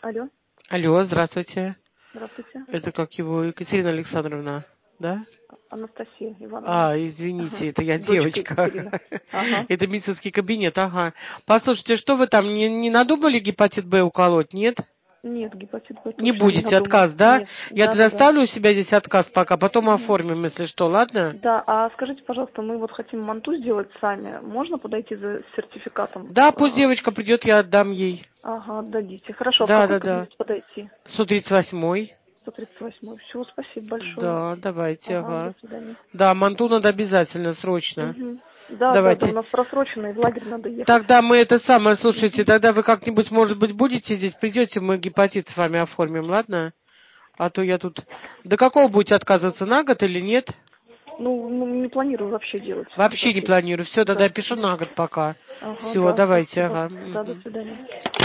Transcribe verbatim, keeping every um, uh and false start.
Алло, Алло, здравствуйте. здравствуйте. Это как его, Екатерина Александровна, да? Анастасия Ивановна. А, Ага. извините, это я Дочка девочка. Екатерина. Ага. Это медицинский кабинет, ага. Послушайте, что вы там, не, не надумали гепатит Б уколоть, нет? Нет, гепатит Б Не точно не будете, надумала. отказ, да? Нет. Я Да, да, тогда да. ставлю у себя здесь отказ пока, потом Мгм. оформим, если что, ладно? Да, а скажите, пожалуйста, мы вот хотим манту сделать сами. Можно подойти за сертификатом? Да, пусть А, девочка придет, я отдам ей. Ага, отдадите. Хорошо, а в Да, какой да, да. кабинет подойти? сто тридцать восьмой. сто тридцать восьмой. Все, спасибо большое. Да, давайте, Ага, до ага. свидания. Да, манту надо обязательно, срочно. Угу. Да, да, да, у Давайте. нас просрочено, и в лагерь надо ехать. Тогда мы это самое, слушайте, Угу. тогда вы как-нибудь, может быть, будете здесь, придете, мы гепатит с вами оформим, ладно? А то я тут... До какого будете отказываться, на год или нет? Ну, ну, не планирую вообще делать Вообще не гепатит. планирую. Все, тогда Да. я пишу на год пока. Ага, Все, да, давайте, спасибо. ага. Да, до Мгм. свидания.